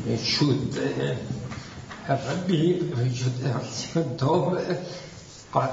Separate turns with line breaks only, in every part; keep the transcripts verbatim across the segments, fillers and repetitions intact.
riuscite a Rabbi, riuscite a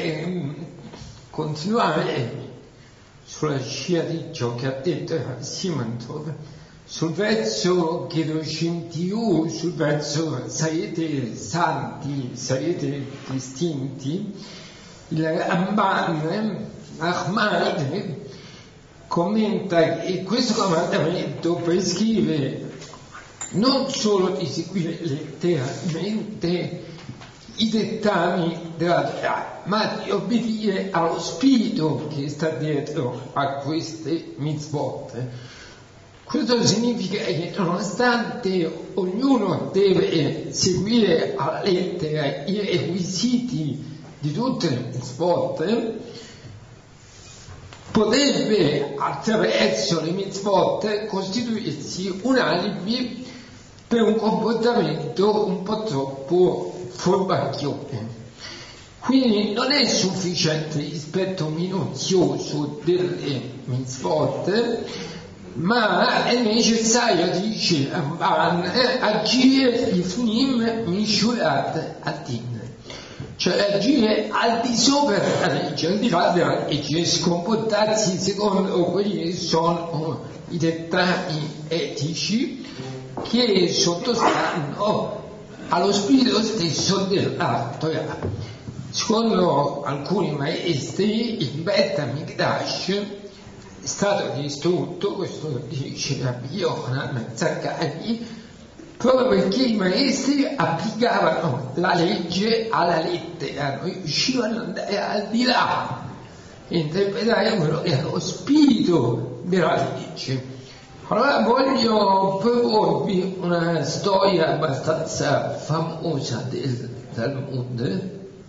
continuare sulla scia di ciò che ha detto Simon sul verso che lo scintiu, sul verso sarete santi, sarete distinti. Il Ramban Ahmad commenta che questo comandamento prescrive non solo di seguire letteralmente i dettami della Torah, ma di obbedire allo spirito che sta dietro a queste mitzvot. Questo significa che nonostante ognuno deve seguire alla lettera i requisiti di tutte le mitzvot, potrebbe attraverso le mitzvot costituirsi un alibi per un comportamento un po' troppo furbacchione. Quindi non è sufficiente il rispetto minuzioso delle mitzvot, ma è necessario, dice Ramban, agire ifnim mishurat adin, cioè agire al di sopra della legge, al di là della legge, scomportarsi secondo quelli che sono i dettami etici che sottostanno allo spirito stesso della Torah. Secondo alcuni maestri il Bet HaMikdash è stato distrutto, questo dice Rabbi Yochanan Zakkai, proprio perché i maestri applicavano la legge alla lettera, non riuscivano ad andare al di là e interpretare quello che era lo spirito della legge. Allora voglio proporvi una storia abbastanza famosa del Talmud.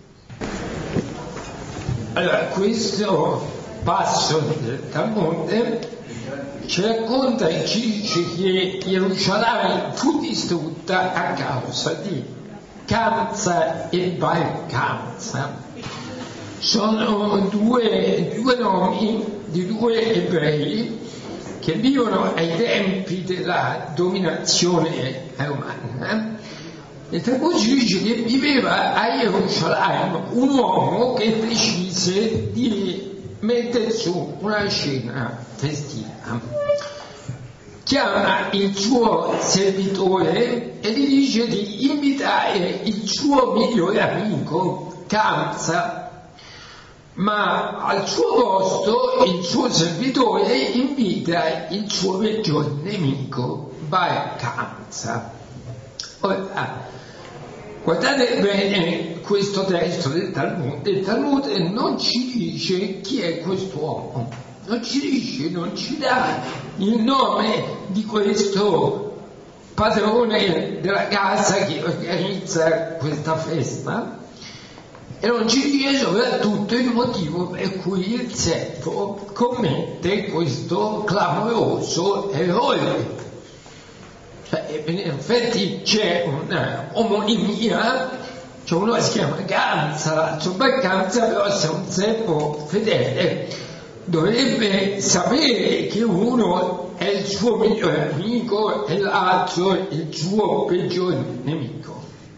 Allora, questo passo del Talmud ci racconta e ci dice che Gerusalemme fu distrutta a causa di Kamsa e Bar Kamsa. Sono due, due nomi di due ebrei che vivono ai tempi della dominazione romana. Il Talmud ci dice che viveva a Gerusalemme un uomo che decise di mettere su una scena festiva. Chiama il suo servitore e gli dice di invitare il suo migliore amico Kamsa, ma al suo posto il suo servitore invita il suo peggior nemico Bar Kamsa. Ora, guardate bene questo testo del Talmud. Il Talmud non ci dice chi è quest'uomo, non ci dice, non ci dà il nome di questo padrone della casa che organizza questa festa, e non ci dice soprattutto il motivo per cui il servo commette questo clamoroso errore. Cioè, in effetti c'è un'omonimia, cioè uno si chiama Kamsa, l'altro Bar Kamsa, però se è un servo fedele dovrebbe sapere che uno è il suo migliore amico e l'altro il suo peggior nemico.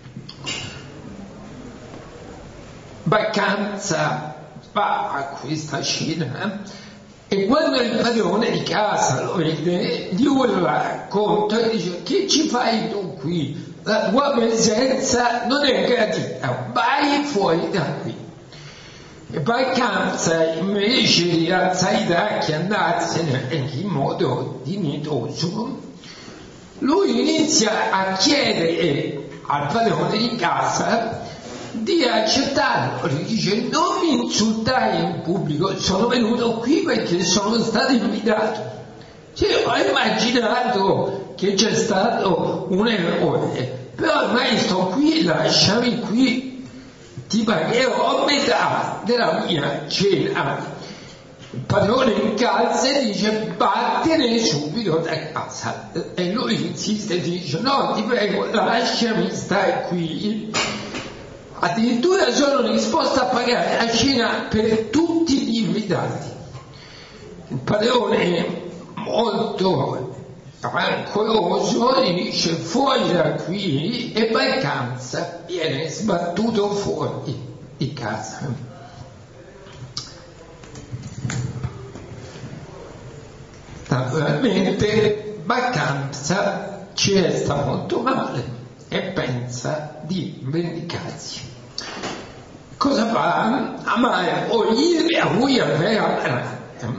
Bar Kamsa va a questa cena e quando il padrone di casa lo vede gli urla contro e dice: che ci fai tu qui? La tua presenza non è gradita, vai fuori da qui. E Bar Kamsa, invece di alzare i tacchi e andarsene in modo dignitoso, lui inizia a chiedere al padrone di casa di accettarlo. Gli dice: non mi insultare in pubblico, sono venuto qui perché sono stato invitato. Cioè, ho immaginato che c'è stato un errore, però ormai sto qui, lasciami qui, ti pagherò metà della mia cena. Il padrone in casa e dice: vattene subito da casa. E lui insiste e dice: no, ti prego, lasciami stare qui. Addirittura sono disposto a pagare la cena per tutti gli invitati. Il padrone, molto rancoroso, gli dice fuori da qui, e Balcanza viene sbattuto fuori di casa. Naturalmente Balcanza ci resta molto male e pensa di vendicarsi. Cosa fa? Amare Oire a cui aveva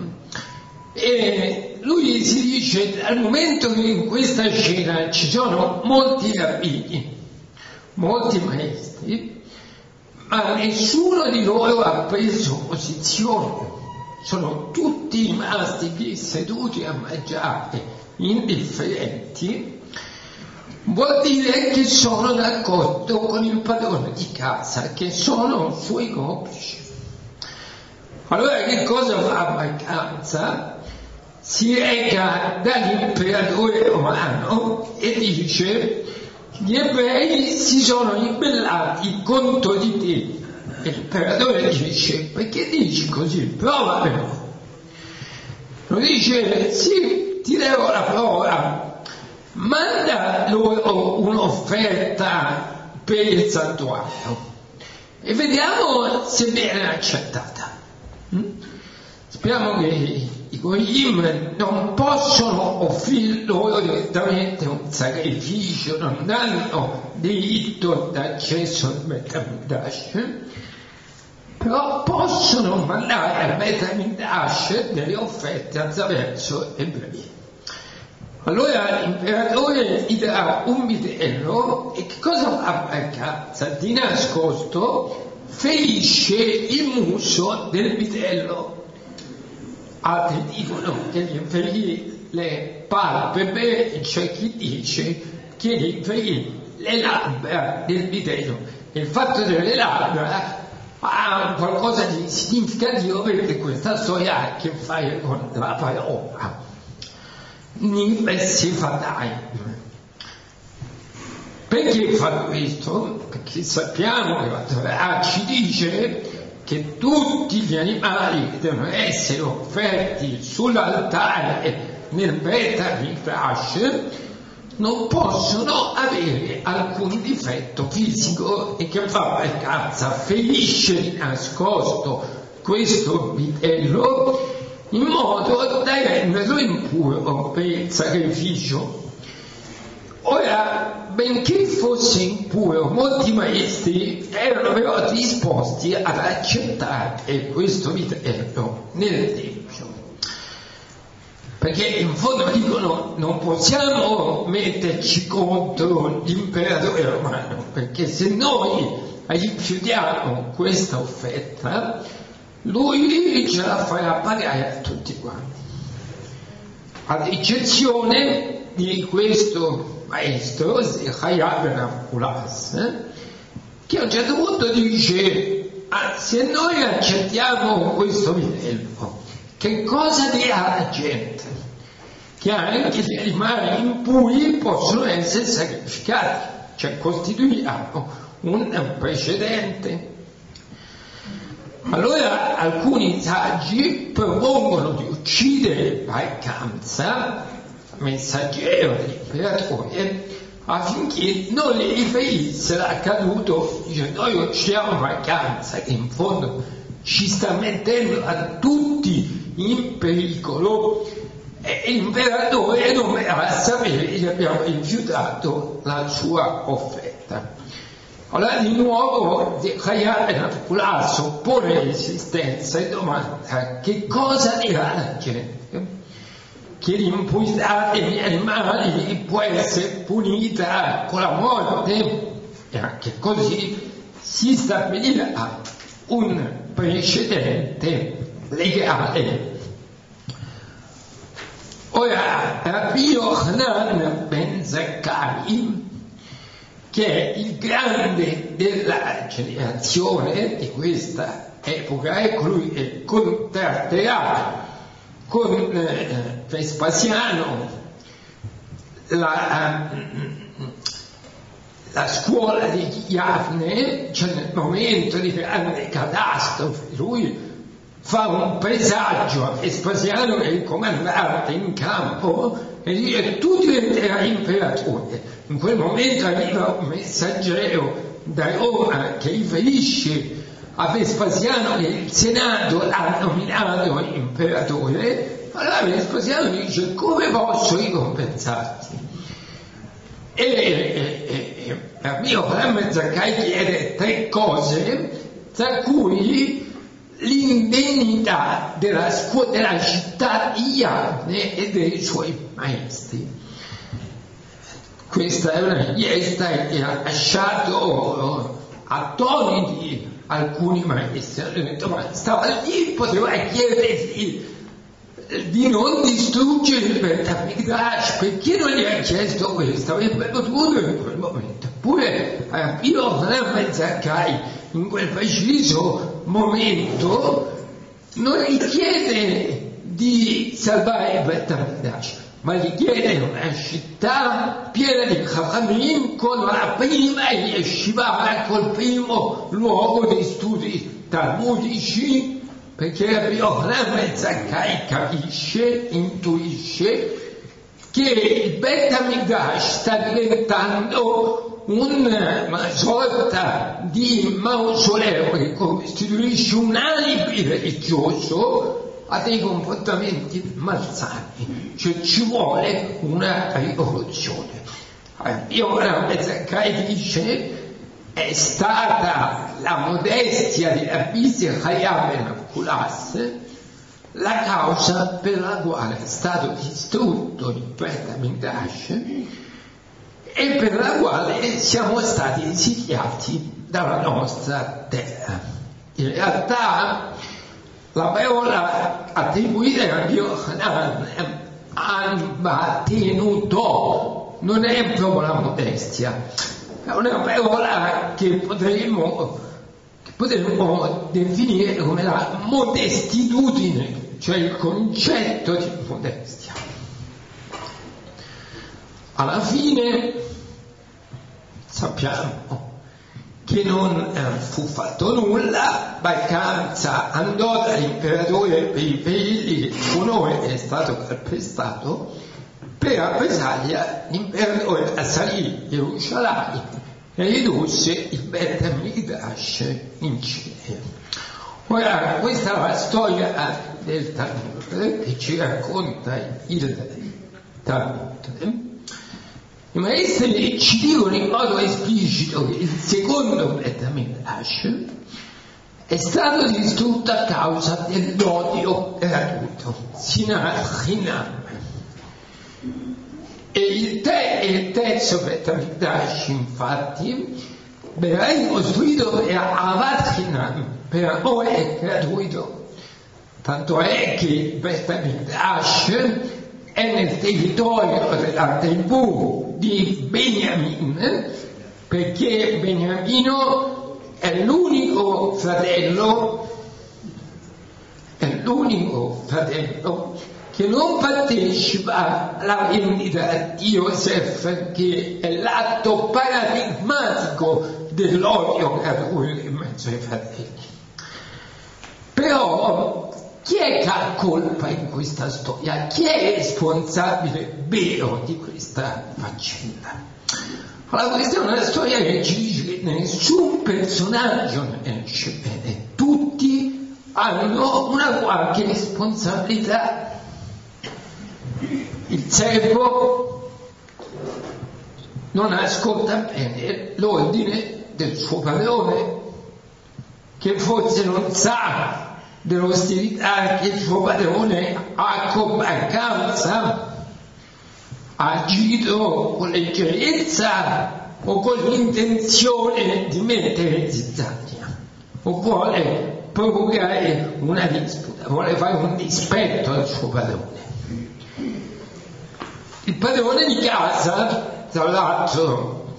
e lui si dice, dal momento che in questa scena ci sono molti rabbini, molti maestri, ma nessuno di loro ha preso posizione, sono tutti rimasti lì seduti a mangiare, indifferenti, vuol dire che sono d'accordo con il padrone di casa, che sono suoi complici. Allora che cosa fa Balcanza? Si reca dall'imperatore romano e dice: gli ebrei si sono ribellati contro di te. E l'imperatore dice: perché dici così? Provamelo. Lo dice: sì, ti darò la prova, manda loro un'offerta per il santuario e vediamo se viene accettata. Sappiamo che i Goyim non possono offrire loro direttamente un sacrificio, non hanno diritto d'accesso al Bet HaMikdash, però possono mandare al Bet HaMikdash delle offerte attraverso ebrei. Allora l'imperatore gli dà un vitello e che cosa fa Balcanza? Di nascosto ferisce il muso del vitello. Altri dicono che gli ferì le palpebre e c'è chi dice che gli ferì le labbra del vitello. E il fatto delle labbra ha qualcosa di significativo perché questa storia ha a che fare con la parola. Nibes fatai. Perché fa questo? Perché sappiamo che la Torah ci dice che tutti gli animali che devono essere offerti sull'altare nel Bet HaMikdash non possono avere alcun difetto fisico. E che fa Balcanza? Ferisce di nascosto questo vitello in modo da renderlo impuro per il sacrificio. Ora, benché fosse impuro, molti maestri erano però disposti ad accettare questo vitello nel Tempio, perché in fondo dicono: non possiamo metterci contro l'imperatore romano, perché se noi rifiutiamo questa offerta lui ce la farà pagare a tutti quanti, ad eccezione di questo maestro Zechariah ben Apulas, eh, che a un certo punto dice: ah, se noi accettiamo questo vitello, che cosa dirà la gente? Che anche gli animali impuri possono essere sacrificati, cioè costituiamo un precedente. Allora alcuni saggi propongono di uccidere Balcanza, messaggero dell'imperatore, affinché non le riferisse l'accaduto, dice: noi uccidiamo Balcanza, che in fondo ci sta mettendo a tutti in pericolo, e l'imperatore dovrà sapere che abbiamo rifiutato la sua offerta. Allora di nuovo Zechariah ben Apulas oppone resistenza e domanda: che cosa dirà la gente? Che l'impurità degli animali può essere punita con la morte, e anche così si stabilirà un precedente legale. Ora Rabbi Yochanan ben Zakkai, che è il grande della generazione di questa epoca, è colui che contratterà con eh, Vespasiano la, la scuola di Yavne, cioè nel momento di grande catastrofe lui fa un presagio a Vespasiano, che è il comandante in campo, e dice tu diventerai imperatore. In quel momento arriva un messaggero da Roma che riferisce a Vespasiano che il Senato l'ha nominato imperatore. Allora Vespasiano dice come posso ricompensarti? E, e, e, e mio fratello Zaccai chiede tre cose, tra cui l'indennità della, scuola, della città di Iarne e dei suoi maestri. Questa è una richiesta che ha lasciato attoniti alcuni maestri. Hanno detto ma stava lì, poteva chiedergli di non distruggere il Beit HaMikdash, perché non gli ha chiesto questo? Avrebbe potuto in quel momento. Eppure io Fratello Zaccai in quel preciso momento non gli chiede di salvare il Beit HaMikdash, ma gli chiede una città piena di Chachamim con la prima yeshiva, col primo luogo di studi talmudici, perché Yochanan Zaccai capisce, intuisce che il Beit HaMikdash sta diventando una sorta di mausoleo che costituisce un alibi religioso a dei comportamenti malsani, cioè ci vuole una rivoluzione. Yochanan Zaccai dice è stata la modestia di Rabbi Zechariah ben Abkulas la causa per la quale è stato distrutto il Beit HaMikdash e per la quale siamo stati esiliati dalla nostra terra. In realtà la parola attribuita a Yochanan ha tenuto, non è proprio la modestia, è una parola che potremmo, che potremmo definire come la modestitudine, cioè il concetto di modestia. Alla fine sappiamo che non eh, fu fatto nulla, Balcanza andò dall'imperatore per i figli, il suo nome è stato calpestato. Per rappresaglia l'imperatore assalì Gerusalemme e ridusse il Beit HaMikdash in cenere. Ora, questa è la storia del Talmud che ci racconta il Talmud. I maestri ci dicono in modo esplicito che il secondo Beit HaMikdash è stato distrutto a causa dell'odio gratuito, Sinat Chinam. E il, te, il terzo Beit HaMikdash infatti verrà ricostruito per Avat Chinam, per amore gratuito. Tanto è che il Beit HaMikdash è nel territorio della tribù di Beniamin, perché Beniamino è l'unico fratello, è l'unico fratello che non partecipa alla vendita di Yosef, che è l'atto paradigmatico dell'odio gratuito in mezzo ai fratelli. Però chi è che ha colpa in questa storia? Chi è responsabile vero di questa faccenda? Allora, questa è una storia che ci dice che nessun personaggio ne esce bene, tutti hanno una qualche responsabilità. Il servo non ascolta bene l'ordine del suo padrone, che forse non sa dell'ostilità che il suo padrone ha con Balcanza, ha agito con leggerezza o con l'intenzione di mettere zizzania, o vuole provocare una disputa, vuole fare un dispetto al suo padrone. Il padrone di casa, tra l'altro,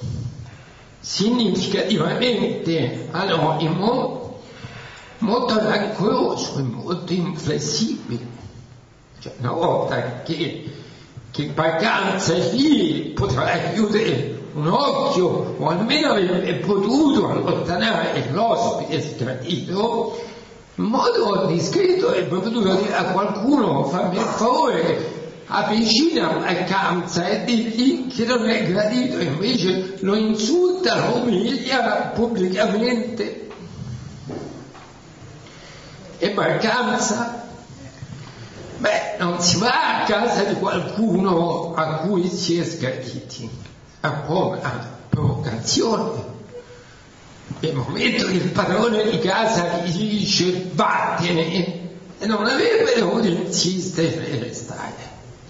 significativamente anonimo, molto rancoroso e molto inflessibile. Cioè, una volta che, che Balcanza e figli potrà chiudere un occhio, o almeno avrebbe potuto allontanare l'ospite sgradito, in modo discreto avrebbe potuto dire a qualcuno: fammi il favore, avvicina a Kamsa e digli che non è gradito, invece lo insulta, lo umilia pubblicamente. E ma Kamsa, beh, non si va a casa di qualcuno a cui si è sgraditi, a provocazione. Nel momento che il padrone di casa gli dice vattene, e non avrebbe dovuto insistere e restare.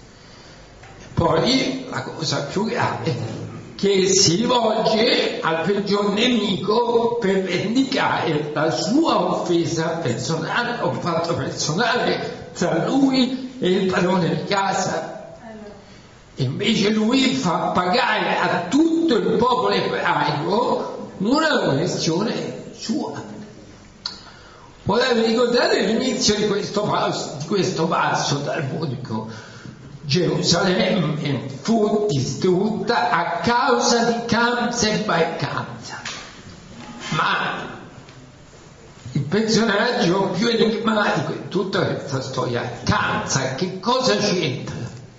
Poi la cosa più grave, che si rivolge al peggior nemico per vendicare la sua offesa personale, un fatto personale tra lui e il padrone di casa. E invece lui fa pagare a tutto il popolo ebraico una questione sua. Ora vi ricordate l'inizio di questo passo, di questo passo talmudico? Gerusalemme fu distrutta a causa di Kamsa e Bar Kamsa. Ma il personaggio più enigmatico in tutta questa storia è Kamsa. Che cosa c'entra?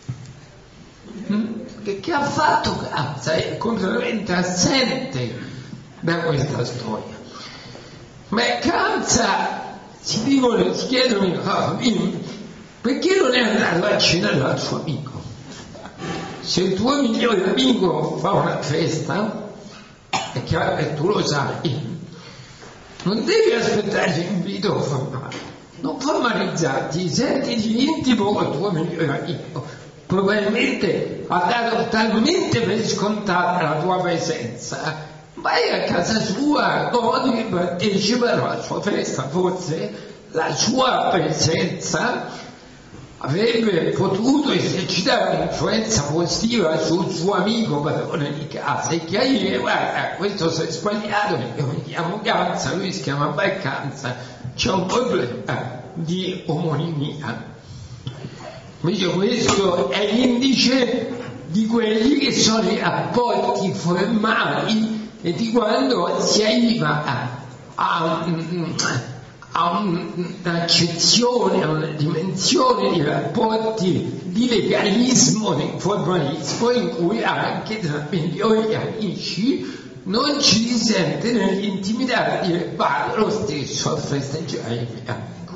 Che, che ha fatto Kamsa? È completamente assente da questa storia. Ma Kamsa, si dicono, si chiedono i bambini, perché non è andato a cena dal suo amico? Se il tuo migliore amico fa una festa, è chiaro che tu lo sai, non devi aspettare l'invito formale, non formalizzarti, sentiti intimo col tuo migliore amico, probabilmente ha dato talmente per scontata la tua presenza, vai a casa sua, godi, partecipa alla sua festa, forse la sua presenza avrebbe potuto esercitare un'influenza positiva sul suo amico padrone di casa e chiarire, guarda, questo si è sbagliato, io mi chiamo Kamsa, lui si chiama Bar Kamsa, c'è un problema di omonimia. Invece questo è l'indice di quelli che sono i rapporti formali e di quando si arriva a, a, a un'accezione, a una dimensione di rapporti di legalismo, di formalismo, in cui anche tra migliori amici non ci si sente nell'intimità di dire vado lo stesso a festeggiare il mio amico.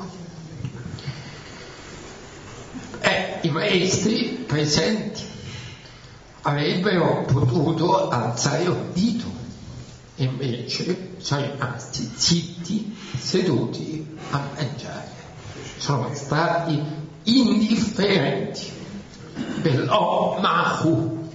Eh, i maestri presenti avrebbero potuto alzare il dito, invece sono rimasti zitti, seduti a mangiare, sono stati indifferenti. Belò mahu.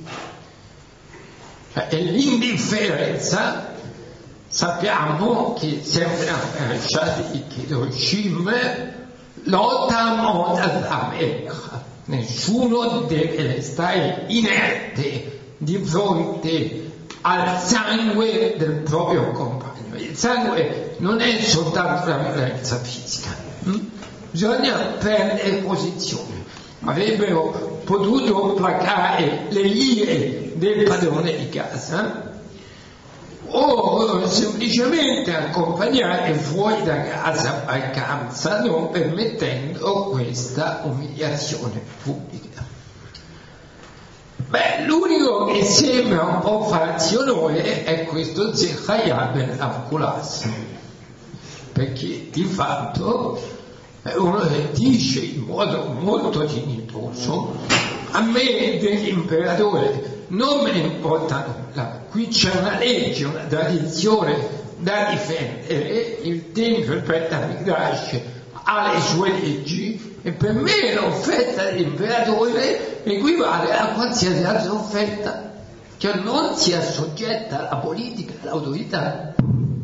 E l'indifferenza sappiamo che sembra lasciati che Hiroshima lotta Modazamecha. Nessuno deve restare inerte di fronte al sangue del proprio compagno. Il sangue non è soltanto la violenza fisica, hm? Bisogna prendere posizione. Avrebbero potuto placare le ire del padrone di casa o semplicemente accompagnare fuori da casa Bar Kamsa, non permettendo questa umiliazione pubblica. Beh, l'unico che sembra un po' farsi onore è questo Zechariah ben Avkulas, perché di fatto è uno che dice in modo molto dignitoso: a me dell'imperatore non me ne importa nulla, qui c'è una legge, una tradizione da difendere, il Tempio, il Beit HaMikdash ha le sue leggi e per me l'offerta dell'imperatore equivale a qualsiasi altra offerta, che non sia soggetta alla politica, all'autorità.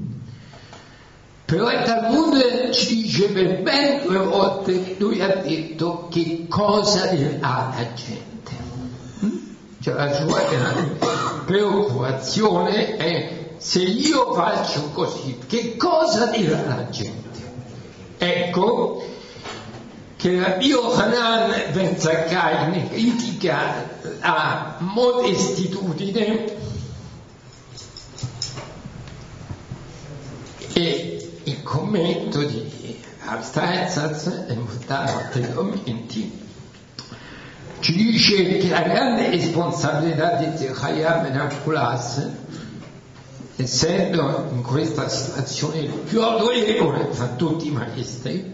Però il Talmud ci dice per ben due volte che lui ha detto che cosa dirà la gente. Cioè la sua grande preoccupazione è: se io faccio così, che cosa dirà la gente? Ecco che Rabbi Yochanan ben Zakkai ne critica la modestitudine e il commento di Rav Steinsaltz e molti altri commenti ci dice che la grande responsabilità di Zechariah ben Apulas, essendo in questa situazione il più autorevole fra tutti i maestri,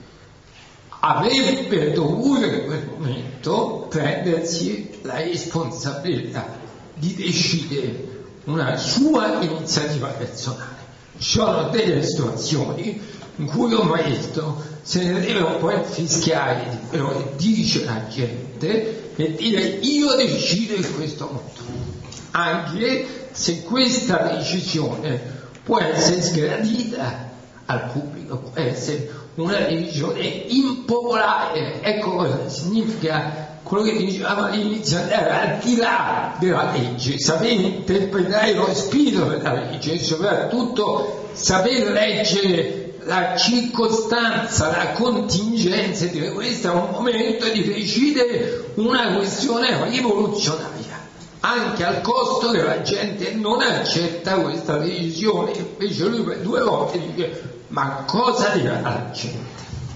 avrebbe dovuto in quel momento prendersi la responsabilità di decidere una sua iniziativa personale. Ci sono delle situazioni in cui un maestro se ne deve un po' infischiare di quello che dice la gente e dire io decido in questo modo, anche se questa decisione può essere sgradita al pubblico, può essere una decisione impopolare. Ecco cosa significa quello che dicevamo all'inizio, andare al di là della legge, sapere interpretare lo spirito della legge e soprattutto saper leggere la circostanza, la contingenza, e dire questo è un momento di decidere una questione rivoluzionaria, anche al costo che la gente non accetta questa decisione. Invece lui per due volte dice ma cosa dirà la gente?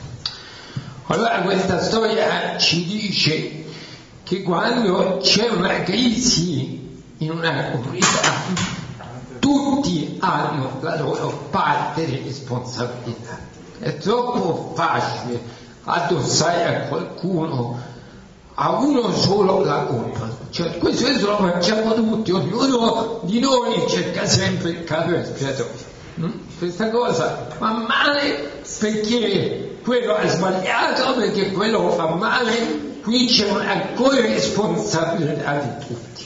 Allora questa storia ci dice che quando c'è una crisi in una comunità tutti hanno la loro parte di responsabilità. È troppo facile addossare a qualcuno, a uno solo, la colpa. Cioè, questo lo facciamo tutti, ognuno di noi cerca sempre il capo espiatorio. Mm? Questa cosa fa male perché quello ha sbagliato, perché quello fa male, qui c'è una corresponsabilità di tutti.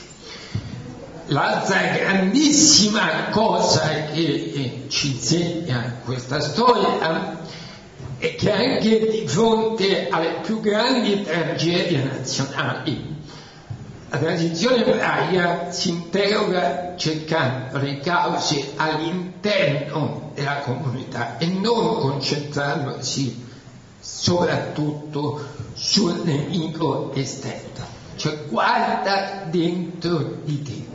L'altra grandissima cosa che ci insegna questa storia è che anche di fronte alle più grandi tragedie nazionali, la tradizione ebraica si interroga cercando le cause all'interno della comunità e non concentrandosi soprattutto sul nemico esterno. Cioè guarda dentro di te,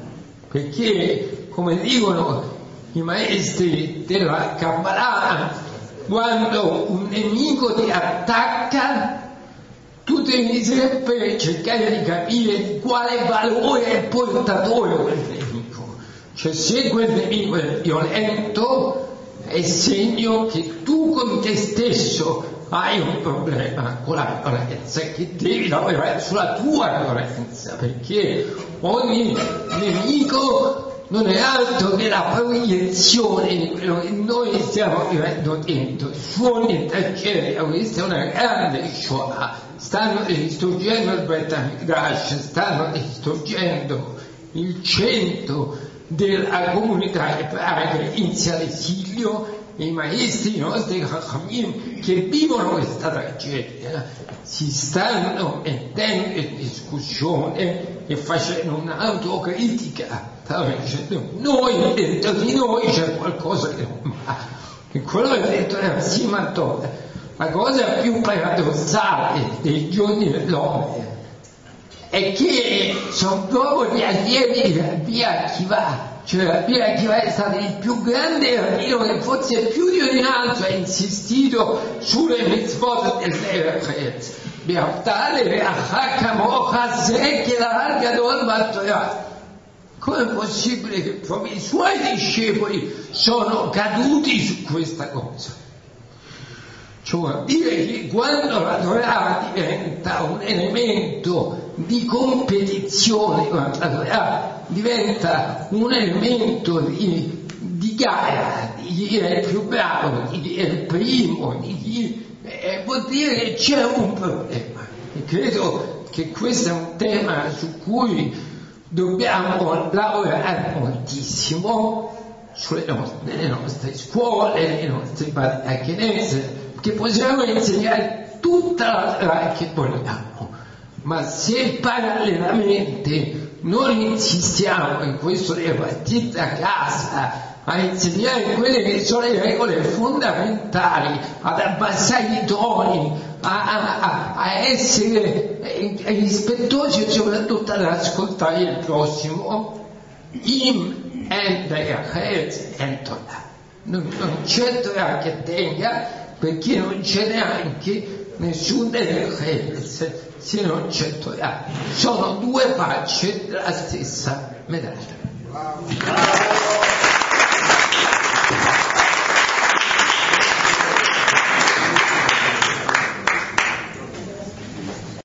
perché come dicono i maestri della Kabbalah, quando un nemico ti attacca tu devi sempre cercare di capire di quale valore è portatore quel nemico. Cioè se quel nemico è violento è segno che tu con te stesso hai un problema con la violenza e che devi lavorare sulla tua violenza, perché ogni nemico non è altro che la proiezione di quello che noi stiamo vivendo dentro, il suo tragedia. Questa è una grande Shoah, stanno distruggendo il Beit HaMikdash, stanno distruggendo il centro della comunità ebraica inizia l'esilio. I maestri, i nostri Chachamim che vivono questa tragedia si stanno mettendo in discussione e facendo un'autocritica, stanno dicendo noi dentro di noi c'è qualcosa che non va. E quello che ha detto era Simantone, la cosa più paradossale dei giorni dell'uomo è che sono proprio gli allievi di Rabbi Akiva. Cioè Rabbi Akiva è stato il più grande rabbino che forse più di ogni altro ha insistito sulle mitzvot dell'Eretz. Beaftale ve'achakamocha che la larga dolma Torah. Come è possibile che proprio i suoi discepoli sono caduti su questa cosa? Cioè vuol dire che quando la Torah diventa un elemento di competizione, quando la Torah diventa un elemento di, di gara, di chi è il più bravo, di chi è il primo, di chi, eh, vuol dire che c'è un problema. E credo che questo è un tema su cui dobbiamo lavorare moltissimo sulle nostre, nelle nostre scuole, nei nostri parachenese, che possiamo insegnare tutta la Torah che vogliamo, ma se parallelamente non insistiamo in questo delle partite da casa a insegnare quelle che sono le regole fondamentali, ad abbassare i toni, a, a, a essere rispettosi e soprattutto ad ascoltare il prossimo, im and non, non c'è Torah che tenga, perché non c'è neanche nessuno deve credersi se non c'è Torah. Sono due facce della stessa medaglia.